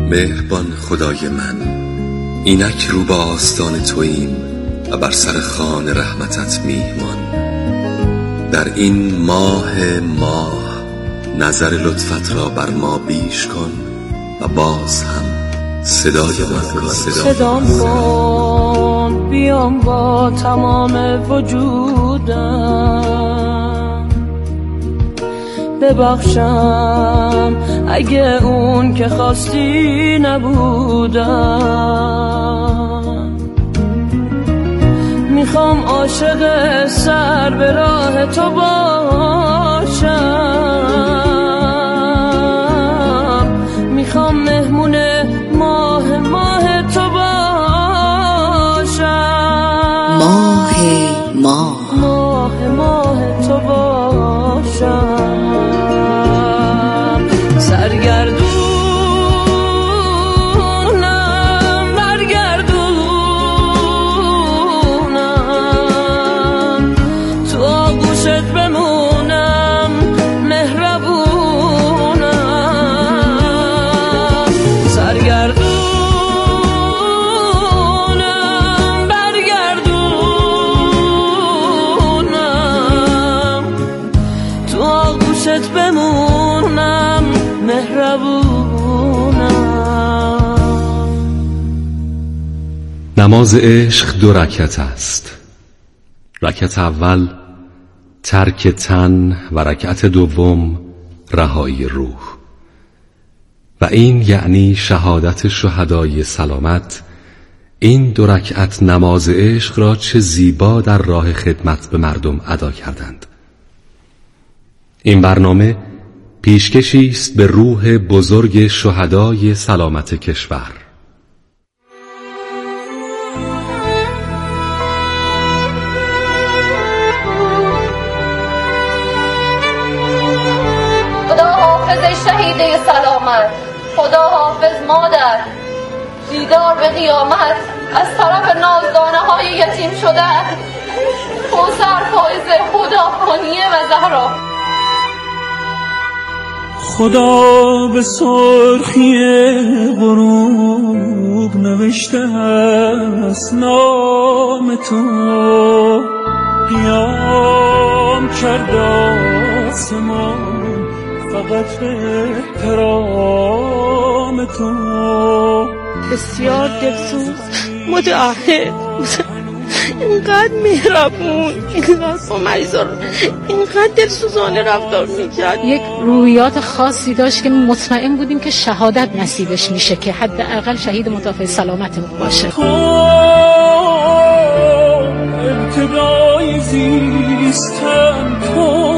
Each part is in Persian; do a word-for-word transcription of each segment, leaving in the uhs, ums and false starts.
مهربان خدای من، اینک رو به آستان توییم و بر سر خوان رحمتت میهمان. در این ماه ماه نظر لطفت را بر ما بیش کن و باز هم صدای من صدام کن، بیام با تمام وجودم، ببخشم اگه اون که خواستی نبودم. میخوام عاشق سر به راه تو باشم، میخوام مهمون ماه ماه تو باشم، ماه ماه ماه ماه تو باشم. سرگردونم برگردونم، تو آغوشت بمونم مهربونم. سرگردونم برگردونم، تو آغوشت بمونم مهربونم. نماز عشق دو رکعت است. رکعت اول ترک تن و رکعت دوم رهایی روح، و این یعنی شهادت شهدای سلامت. این دو رکعت نماز عشق را چه زیبا در راه خدمت به مردم ادا کردند. این برنامه پیشکشی است به روح بزرگ شهدای سلامت کشور. خدا حافظ شهیده سلامت، خدا حافظ مادر، دیدار به قیامت از طرف نازدانه های یتیم شده، کوثر، فایزه، خدا، خانیه و زهرا. خدا به سرخی غروب نوشته است نام تو، قیام کرده آسمان فقط به احترام تو. بسیار دلسوز، متعهد، اینقدر مهربون، اینقدر با مریضا اینقدر دلسوزانه رفتار میکرد. یک روحیات خاصی داشت که مطمئن بودیم که شهادت نصیبش میشه، که حداقل شهید مدافع سلامتمون باشه. ابتدای زیستن تو،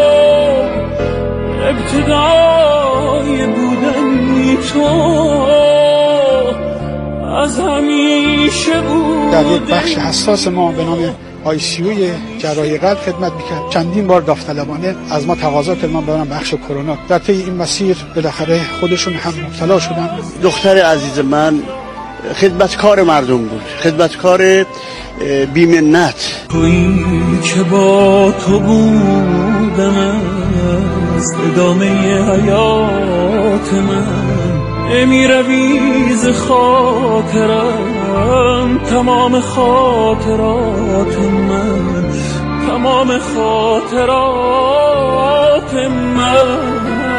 ابتدای بودن تو از همیشه بود. در یک بخش حساس ما به نام آی سی یو جراحی قلب خدمت میکرد. چندین بار داوطلبانه از ما تقاضا کرد من برم بخش کرونا. در طی این مسیر بالاخره خودشون هم مبتلا شدن. دختر عزیز من خدمتکار مردم بود، خدمتکار بی‌منت. تویی که با تو بودم است ادامه حیات من، امیروی ز خاطرم تمام خاطرات من، تمام خاطرات من.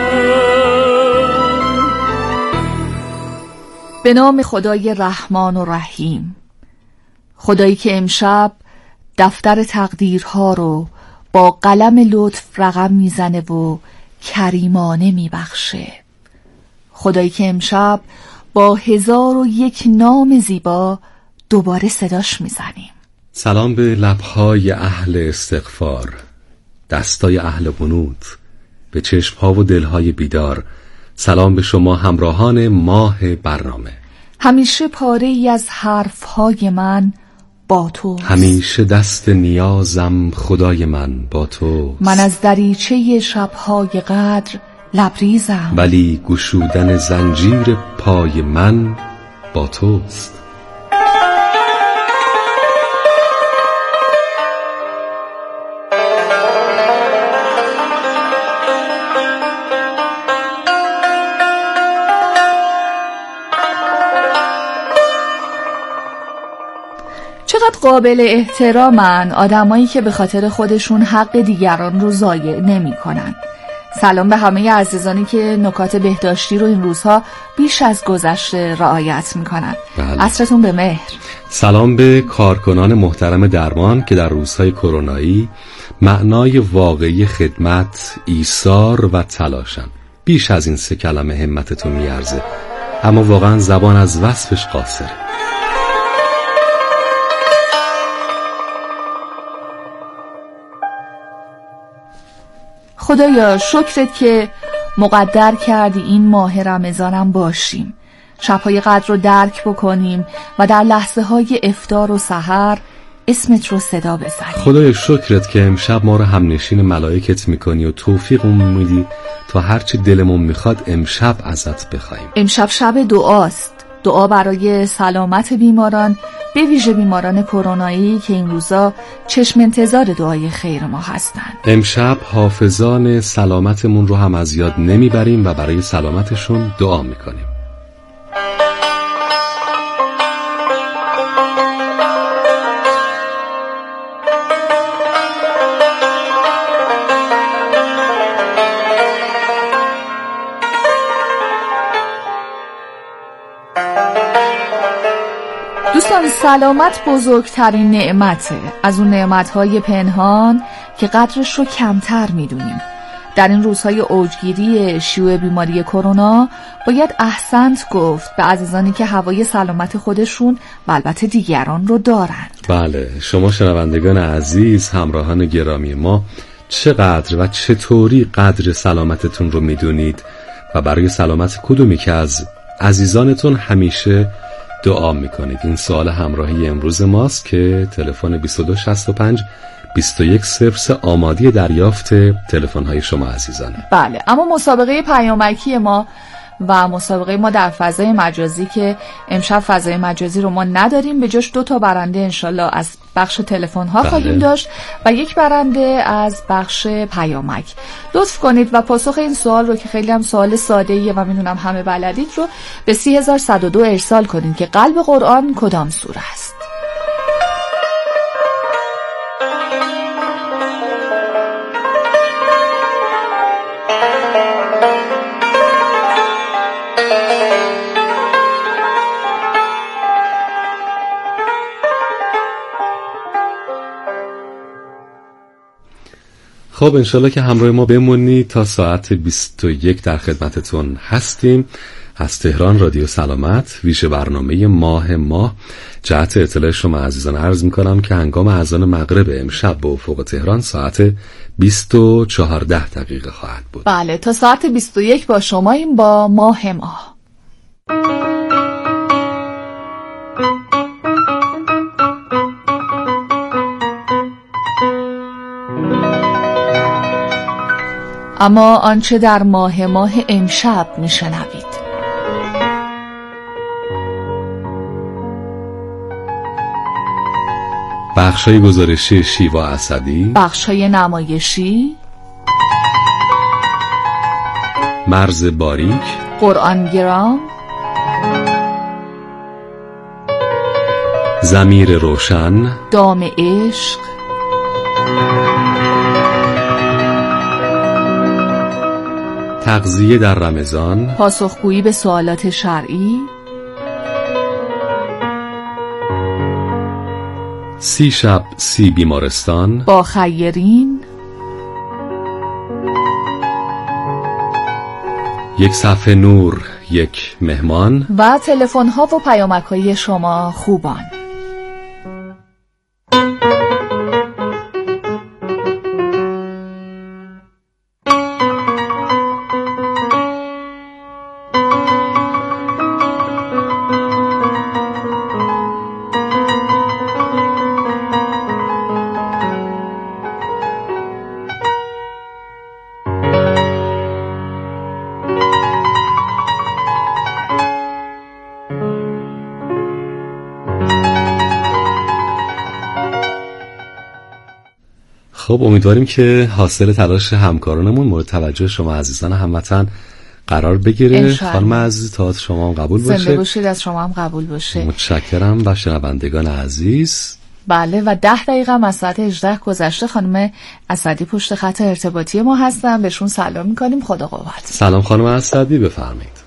به نام خدای رحمان و رحیم، خدایی که امشب دفتر تقدیرها رو با قلم لطف رقم میزنه و کریمانه میبخشه. خدایی که امشب با هزار و یک نام زیبا دوباره صداش میزنیم. سلام به لبهای اهل استغفار، دستای اهل قنوت، به چشمها و دلهای بیدار. سلام به شما همراهان ماه برنامه. همیشه پاره ای از حرفهای من با تو، همیشه دست نیازم خدای من با تو. من از دریچه شبهای قدر لبریزم، ولی گشودن زنجیر پای من با توست. چقدر قابل احترامن آدمایی که به خاطر خودشون حق دیگران رو ضایع نمی‌کنن. سلام به همه عزیزانی که نکات بهداشتی رو این روزها بیش از گذشته رعایت میکنن. بله. عصرتون به مهر. سلام به کارکنان محترم درمان که در روزهای کرونایی معنای واقعی خدمت، ایثار و تلاشن. بیش از این سه کلمه همتتون میارزه، اما واقعا زبان از وصفش قاصره. خدایا شکرت که مقدر کردی این ماه رمضانم باشیم، شبهای قدر رو درک بکنیم و در لحظه های افطار و سحر اسمت رو صدا بزنیم. خدایا شکرت که امشب ما رو همنشین ملائکت میکنی و توفیقمون میدی تا هرچی دلمون میخواد امشب ازت بخوایم. امشب شب دعاست، دعا برای سلامت بیماران، به ویژه بیماران کرونایی که این روزا چشم انتظار دعای خیر ما هستند. امشب حافظان سلامتمون رو هم از یاد نمیبریم و برای سلامتشون دعا میکنیم. دوستان، سلامت بزرگترین نعمته، از اون نعمتهای پنهان که قدرش رو کمتر میدونیم. در این روزهای اوجگیری شیوع بیماری کرونا باید احسنت گفت به عزیزانی که هوای سلامت خودشون و البته دیگران رو دارند. بله، شما شنوندگان عزیز، همراهان گرامی ما، چقدر و چطوری قدر سلامتتون رو میدونید و برای سلامت کدومی که از عزیزانتون همیشه دعا میکنید؟ این سوال همراهی امروز ماست که تلفن بیست و دو شصت و پنج بیست و یک صفر سه آماده دریافت تلفن های شما عزیزانه. بله، اما مسابقه پیامکی ما و مسابقه ما در فضای مجازی که امشب فضای مجازی رو ما نداریم، به جاش دو تا برنده انشالله از بخش تلفن ها بله. خواهیم داشت و یک برنده از بخش پیامک. لطف کنید و پاسخ این سوال رو که خیلی هم سوال ساده ایه و میدونم همه بلدید رو به سی هزار صد و دو ارسال کنید که قلب قرآن کدام سوره است. خب انشالله که همراه ما بمونید تا ساعت بیست و یک در خدمتتون هستیم. از تهران رادیو سلامت ویژه برنامه ماه ماه جهت اطلاع شما عزیزان عرض میکنم که هنگام اذان مغرب امشب به افق تهران ساعت بیست و چهارده دقیقه خواهد بود. بله، تا ساعت بیست و یک با شماییم با ماه ماه. اما آنچه در ماه ماه امشب میشنوید: بخشای گزارشی شیوا اسدی، بخشای نمایشی، مرز باریک، قرآن گرام، ضمیر روشن، دام عشق، تغذیه در رمضان، پاسخگویی به سوالات شرعی، سی شب سی بیمارستان با خیرین، یک صفحه نور یک مهمان و تلفن ها و پیامک های شما خوبان. خب امیدواریم که حاصل تلاش همکارانمون مورد توجه شما عزیزان هموطن قرار بگیره. خانم عزیز تئاتر شما هم قبول باشه. زنده باشید، از شما هم قبول باشه. متشکرم. و شنوندگان عزیز بله و ده دقیقه هم از ساعت هجده گذشته. خانم اسدی پشت خط ارتباطی ما هستن، بهشون سلام میکنیم. خدا قوت. سلام خانم اسدی، بفرمایید.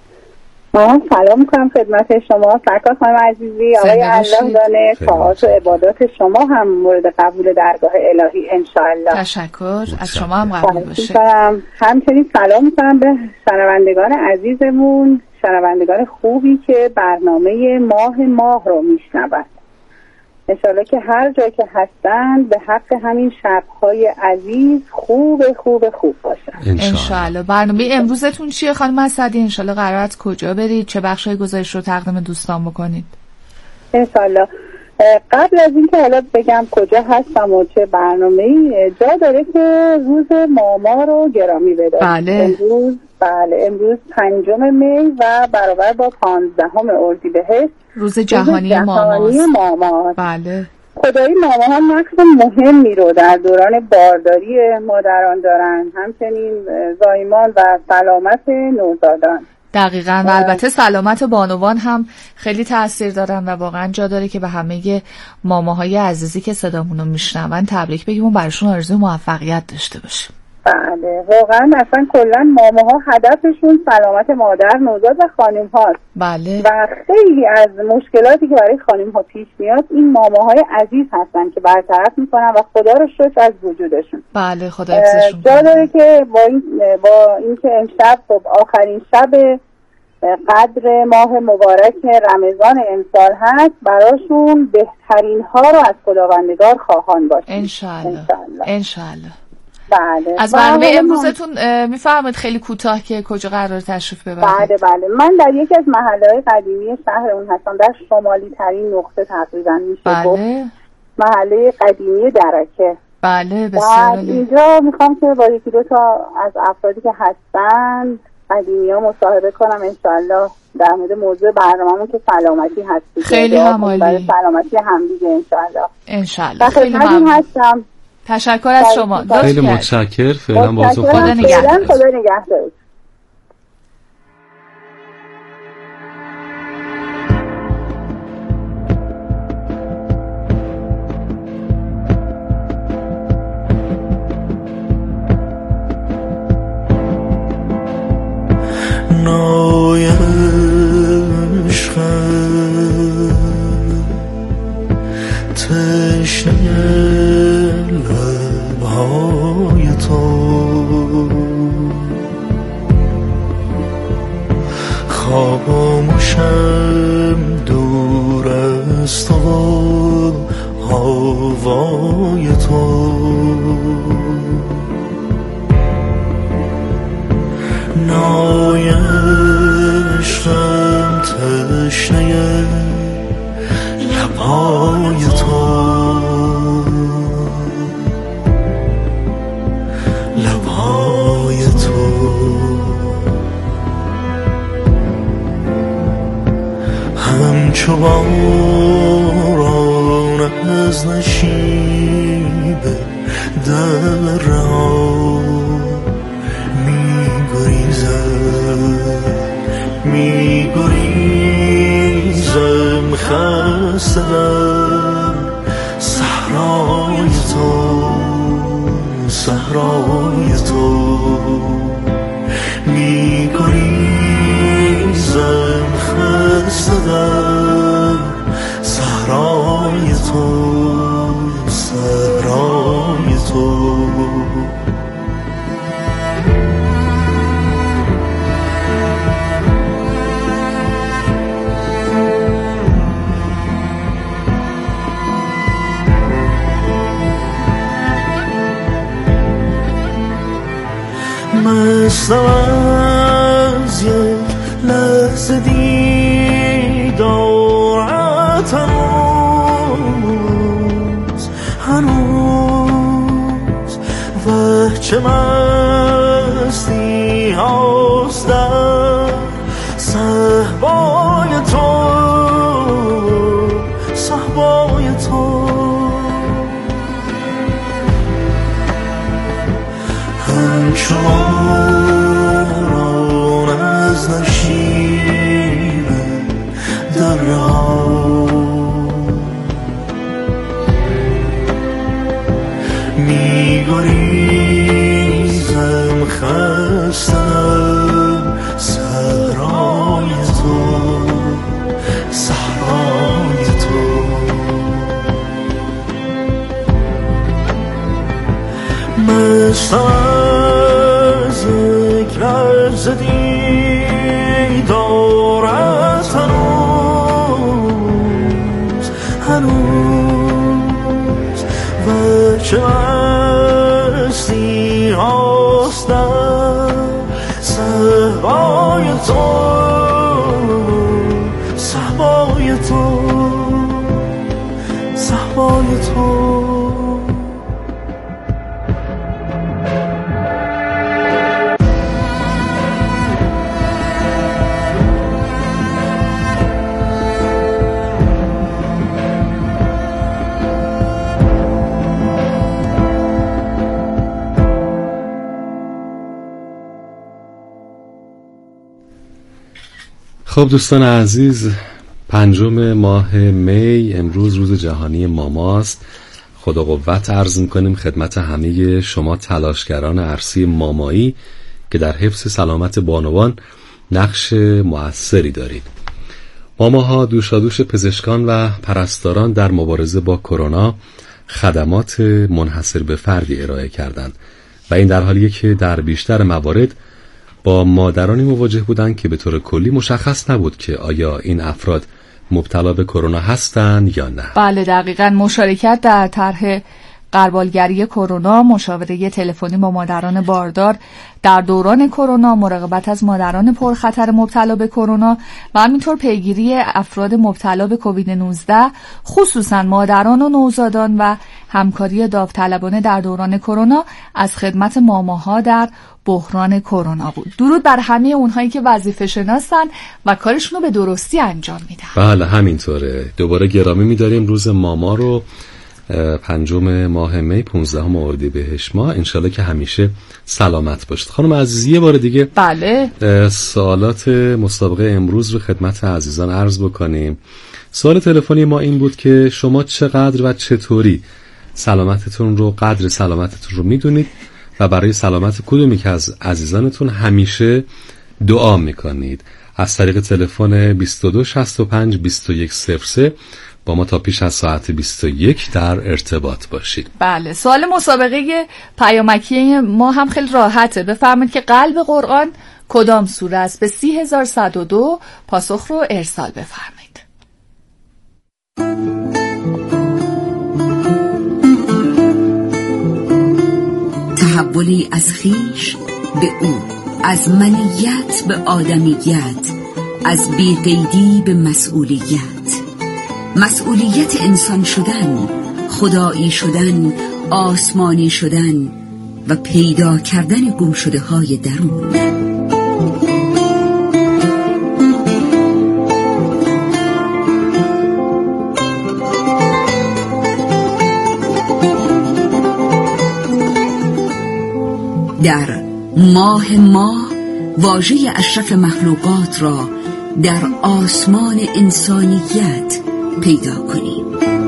من سلام میکنم خدمت شما سرکار خانم عزیزی. آقای الله دانه طاعات و عبادات شما هم مورد قبول درگاه الهی انشاءالله. تشکر از شما هم قبول باشه. همچنین سلام میکنم به شنوندگان عزیزمون، شنوندگان خوبی که برنامه ماه ماه رو میشنوند. انشاءالله که هر جایی که هستن به حق همین شب‌های عزیز خوب خوب خوب باشن انشاءالله. برنامه امروزتون چیه خانم اسدی؟ انشاءالله قرار است کجا برید؟ چه بخشای گزارش رو تقدیم دوستان بکنید؟ انشاءالله قبل از اینکه حالا بگم کجا هستم و چه برنامه‌ای، جا داره که روز ماما رو گرامی بداریم. بله. امروز بله امروز پنجم می و برابر با پانزدهم اردیبهشت روز جهانی ماماست. ماما. بله. خدایی ماما هم نقش مهمی رو در دوران بارداری مادران دارن، همچنین زایمان و سلامت نوزادان. دقیقاً. و البته سلامت بانوان هم خیلی تأثیر دارن و واقعا جا داره که به همه ماماهای عزیزی که صدامون رو میشنون تبریک بگیم و براشون آرزوی موفقیت داشته باشیم. بله واقعا اصلا کلا ماماها هدفشون سلامت مادر، نوزاد و خانم هاست. بله. و خیلی از مشکلاتی که برای خانم ها پیش میاد این ماماهای عزیز هستن که برطرف میکنن و خدا رو شکر از وجودشون. بله خدا حفظشون جا داره که با این با اینکه امشب خب آخرین شب قدر ماه مبارک رمضان امسال هست، براشون بهترین ها رو از خداوندگار خواهان باشیم انشاءالله. انشاءالله. بله. از برنامه امروزتون میفرمایید خیلی کوتاه که کجا قرار تشریف ببرید؟ بله بله من در یکی از محله‌های قدیمی شهرمون هستم، در شمالی ترین نقطه تقریبا میشه بله. گفت محله قدیمی درکه. بله بسیار عالی. اینجا میخوام که با یکی دو تا از افرادی که هستن قدیمی ها مصاحبه کنم انشاءالله در مورد موضوع برنامه‌مون که سلامتی هست. خیلی هم عالی. برای سلامتی همدیگه انشاءالله. انشاءالله. خیلی ممنون هستم. تشکر از شما. خیلی متشکر. فعلا بازو خدا نگهدار. خدا نگهدار. نای عشق تشنه لبهای تو خاموشم دور از تو هوای تو نای عشقم تشنه لبهای تو لبهای تو همچو باران از نشیب در ها می گریزم خسته در صحرای تو صحرای تو می گریزم خسته در صحرای تو صحرای تو مستم از یک لحظه دیدارت هنوز هنوز و چه مستی هاست در صحبای تو صحبای تو همچون از نشیب درها ترسم از یک لحظه دیدارت هنوز هنوز و چه مستی هاست در صحبای تو صحبای تو صحبای تو. خب دوستان عزیز، پنجم ماه می امروز روز جهانی ماماست. خدا قوت عرض میکنیم خدمت همه شما تلاشگران عرصی مامایی که در حفظ سلامت بانوان نقش مؤثری دارید. ماماها دوشادوش پزشکان و پرستاران در مبارزه با کرونا خدمات منحصر به فردی ارائه کردند و این در حالیه که در بیشتر موارد با مادرانی مواجه بودند که به طور کلی مشخص نبود که آیا این افراد مبتلا به کرونا هستند یا نه. بله دقیقاً. مشارکت در طرح غربالگری کرونا، مشاوره تلفنی با مادران باردار در دوران کرونا، مراقبت از مادران پرخطر مبتلا به کرونا و همینطور پیگیری افراد مبتلا به کووید نوزده خصوصاً مادران و نوزادان و همکاری داوطلبانه در دوران کرونا از خدمت ماماها در بحران کرونا بود. درود بر همه اونهایی که وظیفه شناسن و کارشون رو به درستی انجام میدن. بله همینطوره. دوباره گرامی می‌داریم روز ماما رو، پنجم ماه می پانزدهم اردیبهشت ماه. انشالله که همیشه سلامت باشید. خانم عزیز یه بار دیگه بله سوالات مسابقه امروز رو خدمت عزیزان عرض بکنیم. سوال تلفنی ما این بود که شما چقدر و چطوری سلامتتون رو، قدر سلامتتون رو میدونید و برای سلامت کدومی که از عزیزانتون همیشه دعا میکنید؟ از طریق تلفن بیست و دو شصت و پنج بیست و یک صفر سه با ما تا پیش از ساعت بیست و یک در ارتباط باشید. بله، سوال مسابقه پیامکی ما هم خیلی راحته. بفرمایید که قلب قرآن کدام سوره است؟ به سی هزار و صد و دو پاسخ رو ارسال بفرمایید. تحولی از خیش به او، از منیت به آدمیت، از بی‌قیدی به مسئولیت. مسئولیت انسان شدن، خدایی شدن، آسمانی شدن و پیدا کردن گمشده های درون. در ماه ماه واژه اشرف مخلوقات را در آسمان انسانیت پیدا کنیم.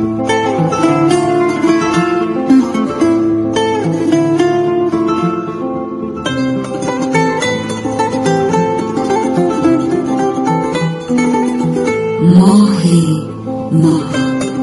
ماه ماه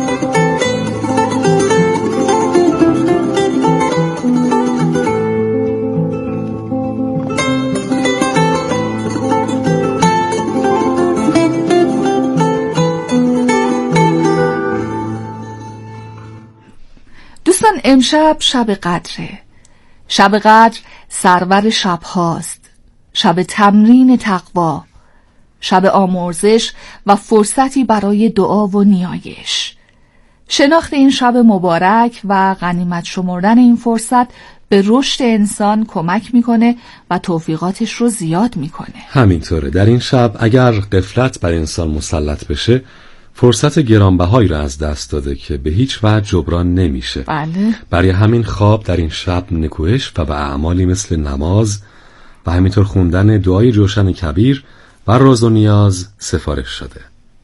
امشب شب قدره. شب قدر سرور شب هاست، شب تمرین تقوا، شب آمرزش و فرصتی برای دعا و نیایش. شناخت این شب مبارک و غنیمت شمردن این فرصت به رشد انسان کمک میکنه و توفیقاتش رو زیاد میکنه. همینطوره. در این شب اگر غفلت بر انسان مسلط بشه فرصت گرانبهایی را از دست داده که به هیچ وجه جبران نمیشه. بله. برای همین خواب در این شب نکوهش و به اعمالی مثل نماز و همینطور خوندن دعای جوشن کبیر و راز و نیاز سفارش شده.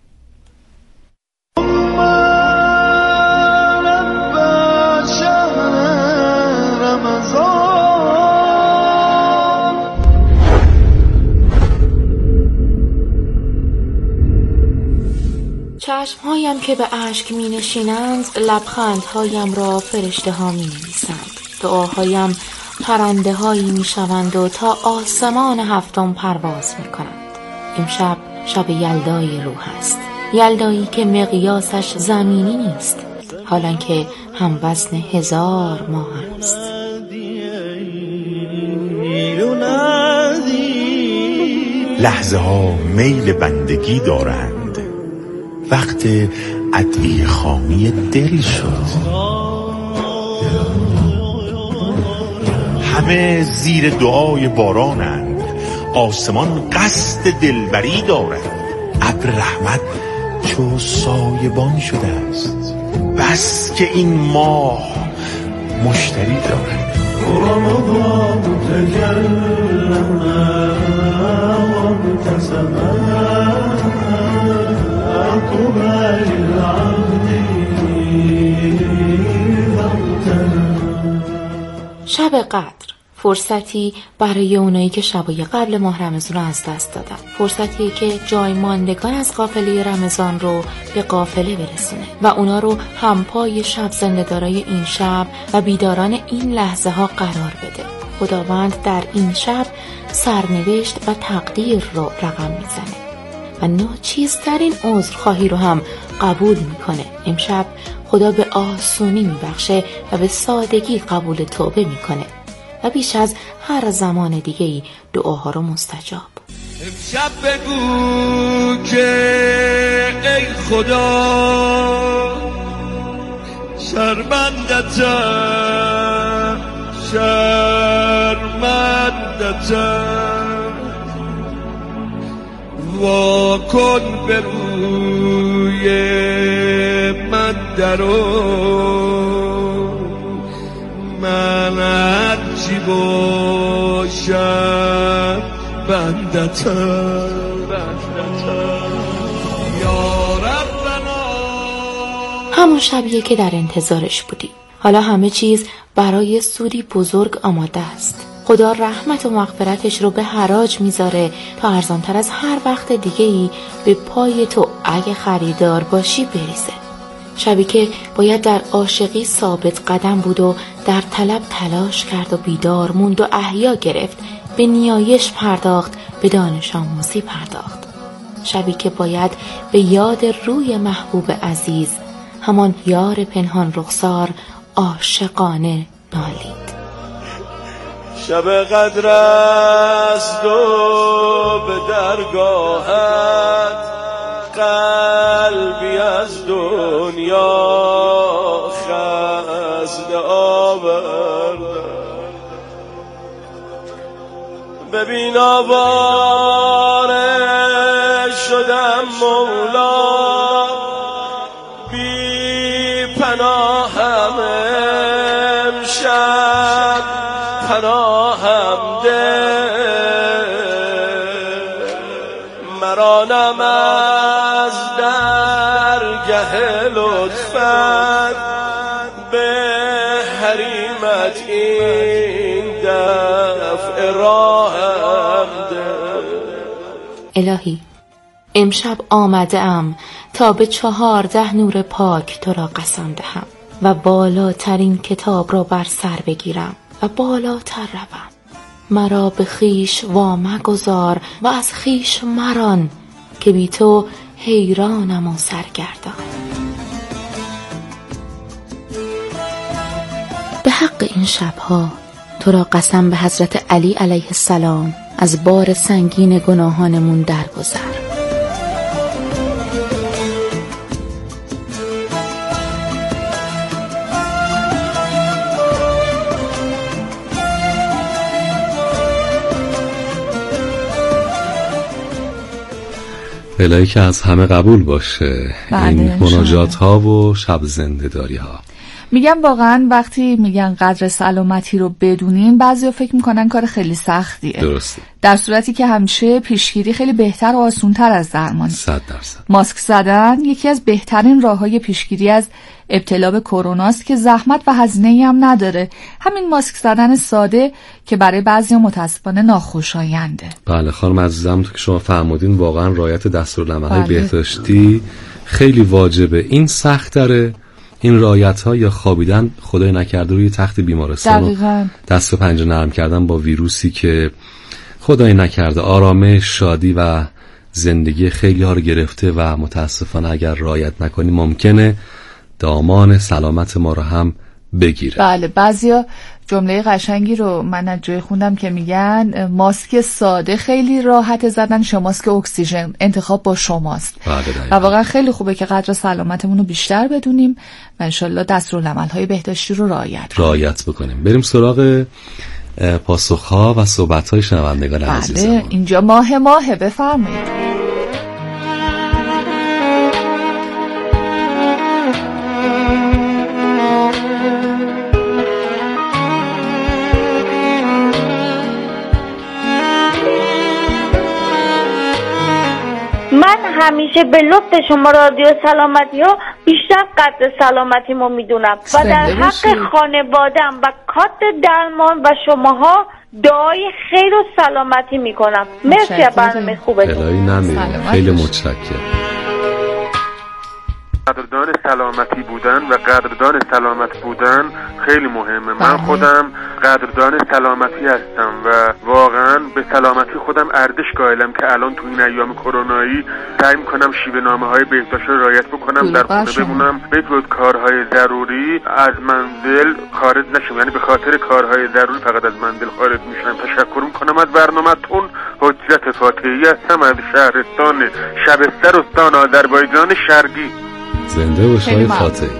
چشمهایم که به اشک می نشینند، لبخندهایم را فرشته ها می نویسند. دعاهایم پرنده هایی می شوند و تا آسمان هفتم پرواز می کنند. امشب شب یلدای روح است، یلدایی که مقیاسش زمینی نیست، حالان که هم وزن هزار ماه است. لحظه ها میل بندگی دارند، وقت ادویه خامی دل شد. همه زیر دعای بارانند، آسمان قصد دلبری دارد. ابر رحمت چو سایبان شده است، بس که این ماه مشتری دارد. شب قدر، فرصتی برای اونایی که شبای قبل ماه رمضان رو از دست دادن، فرصتی که جای ماندگان از قافله رمضان رو به قافله برسونه و اونا رو همپای شب زنده‌دارای این شب و بیداران این لحظه ها قرار بده. خداوند در این شب سرنوشت و تقدیر رو رقم میزنه و ناچیزترین عذرخواهی رو هم قبول میکنه. امشب خدا به آسونی میبخشه و به سادگی قبول توبه میکنه و بیش از هر زمان دیگه‌ای دعاها رو مستجاب. امشب بگو که ای خدا شرمندتم شرمندتم وا کن به روی من درو من هرچی باشم بندتم بندتم یا ربنا. همون شبیه که در انتظارش بودی. حالا همه چیز برای سودی بزرگ آماده است. خدا رحمت و مغفرتش رو به حراج میذاره تا ارزانتر از هر وقت دیگه‌ای به پای تو اگه خریدار باشی بریزه. شبی که باید در عاشقی ثابت قدم بود و در طلب تلاش کرد و بیدار موند و احیا گرفت، به نیایش پرداخت، به دانش آموزی پرداخت. شبی که باید به یاد روی محبوب عزیز، همان یار پنهان رخسار، عاشقانه نالید. شب قدر است و به درگاهت قلبی از دنیا خسته آورده. ببین آواره شدم مولا، بی پناهم امشب پناهم ده. مرانم از درگه لطفت به حریمت این دفع راهم ده. الهی امشب آمده ام تا به چهارده نور پاک تو را قسم دهم و بالاترین کتاب را بر سر بگیرم و بالاتر روم. مرا به خیش وامگذار و از خیش مران که بی تو حیرانم و سرگردان. به حق این شبها تو را قسم به حضرت علی علیه السلام از بار سنگین گناهانمون درگذر. الهی که از همه قبول باشه این مناجات ها و شب زنده داری ها. میگم واقعا وقتی میگن قدر سلامتی رو بدونیم، بعضیا فکر میکنن کار خیلی سختیه. درسته. در صورتی که همیشه پیشگیری خیلی بهتر و آسان‌تر از درمان. صد درصد. ماسک زدن یکی از بهترین راههای پیشگیری از ابتلا به کرونا است که زحمت و هزینه‌ای هم نداره. همین ماسک زدن ساده که برای بعضیا متاسفانه ناخوشاینده. بله خانم عزیزم، تو که شما فرمودین واقعا رعایت دستورالعمل‌های بهداشتی خیلی واجبه. این سخت‌تره این رعایت ها یا خوابیدن خدای نکرده روی تخت بیمارستان و دست و پنجه نرم کردن با ویروسی که خدای نکرده آرامش، شادی و زندگی خیلی ها رو گرفته و متاسفانه اگر رعایت نکنی ممکنه دامان سلامت ما رو هم بگیره. بله، بعضیا جمله قشنگی رو من از جای خوندم که میگن ماسک ساده خیلی راحت زدن، شما ماسک اکسیژن انتخاب با شماست. و واقعا خیلی خوبه که قدر سلامتمون رو بیشتر بدونیم و انشالله دستورالعمل‌های بهداشتی رو رعایت رعایت بکنیم. بریم سراغ پاسخ‌ها و صحبت‌های شنوندگان عزیزمون. بله، اینجا ماه ماه بفرمایید. من همیشه به لطف شما رادیو سلامتی ها بیشتر قدر سلامتی ما میدونم و در حق خانوادم و کادر درمان و شماها دعای خیر و سلامتی میکنم. مرسی از برنامه خوبتون. خیلی متشکرم. قدردان سلامتی بودن و قدردان سلامت بودن خیلی مهمه. من خودم قدردان سلامتی هستم و واقعا به سلامتی خودم ارزش قائلم که الان تو این ایام کرونایی سعی میکنم شیوه نامه های بهداشت رو رعایت بکنم، در خونه بمونم، به جز کارهای ضروری از منزل خارج نشم. یعنی به خاطر کارهای ضروری فقط از منزل خارج میشم. تشکر میکنم از برنامه‌تون. حجت فاتحی هستم از شهرستان شبستر استان آذربایجان شرقی. زنده باش آقای فاتحی.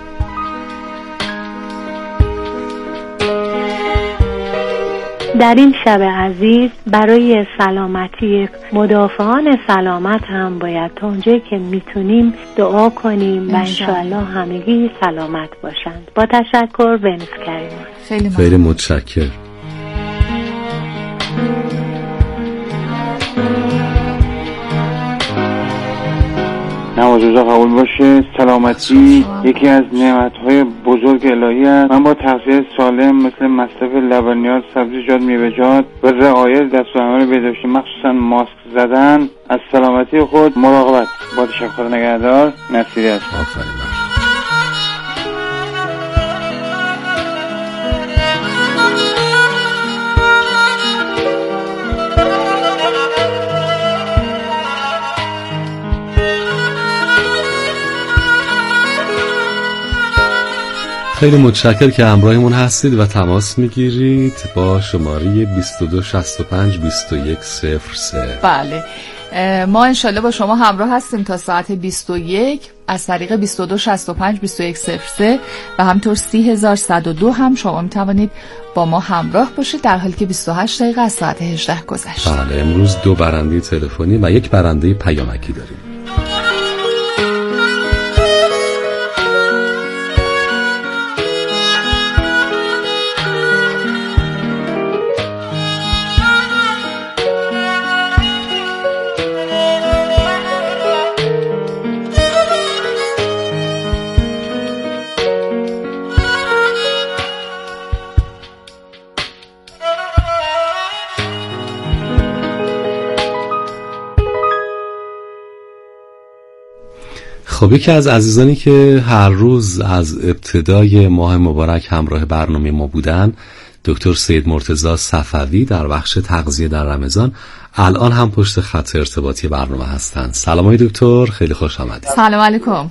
در این شب عزیز برای سلامتی مدافعان سلامت هم باید تا اونجایی که میتونیم دعا کنیم و انشاءالله همگی سلامت باشند. با تشکر. ونس کریم. خیلی خیلی متشکرم. نوازوزا قبول باشه. سلامتی یکی از نعمت‌های بزرگ الهی است. من با تغذیه سالم مثل مصرف لبنیات، سبزیجات، میوه‌جات و رعایت دستورالعمل بهداشتی مخصوصا ماسک زدن از سلامتی خود مراقبت. با تشکر. نگهدار. نصیری هستم. آفرین. خیلی متشکر که همراهمون هستید و تماس میگیرید با شماره بیست و دو شصت و پنج بیست و یک صفر سه. بله، ما انشالله با شما همراه هستیم تا ساعت بیست و یک از طریق بیست و دو شصت و پنج بیست و یک صفر سه و همطور سی هزار و صد و دو هم شما میتوانید با ما همراه باشید در حالی که بیست و هشت دقیقه از ساعت هجده گذشت. بله، امروز دو برنده تلفنی و یک برنده پیامکی داریم. خب یکی از عزیزانی که هر روز از ابتدای ماه مبارک همراه برنامه ما بودن، دکتر سید مرتضی صفوی در بخش تغذیه در رمضان، الان هم پشت خط ارتباطی برنامه هستند. سلام آقای دکتر، خیلی خوش آمدید. سلام علیکم.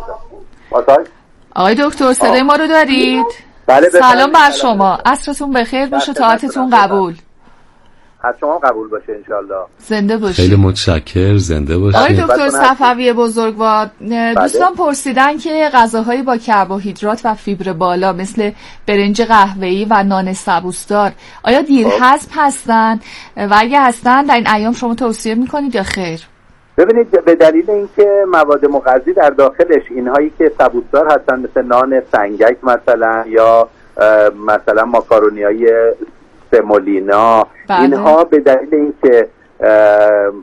آقای دکتر صدای ما رو دارید؟ بله. سلام بر شما، عصرتون بخیر باشه، طاعتتون قبول. از شما قبول باشه انشالله. زنده باشید. خیلی متشکر. زنده باشید. آقای دکتر صفوی بزرگوار، دوستان پرسیدن که غذاهایی با کربوهیدرات و فیبر بالا مثل برنج قهوه‌ای و نان سبوسدار آیا دیر هضم هستن و اگه هستن در این ایام شما توصیه میکنید یا خیر؟ ببینید، به دلیل اینکه مواد مغذی در داخلش اینهایی که سبوسدار هستن مثل نان سنگک مثلا یا مثلا ماکارونیای سمولینا، بله. اینها به دلیل اینکه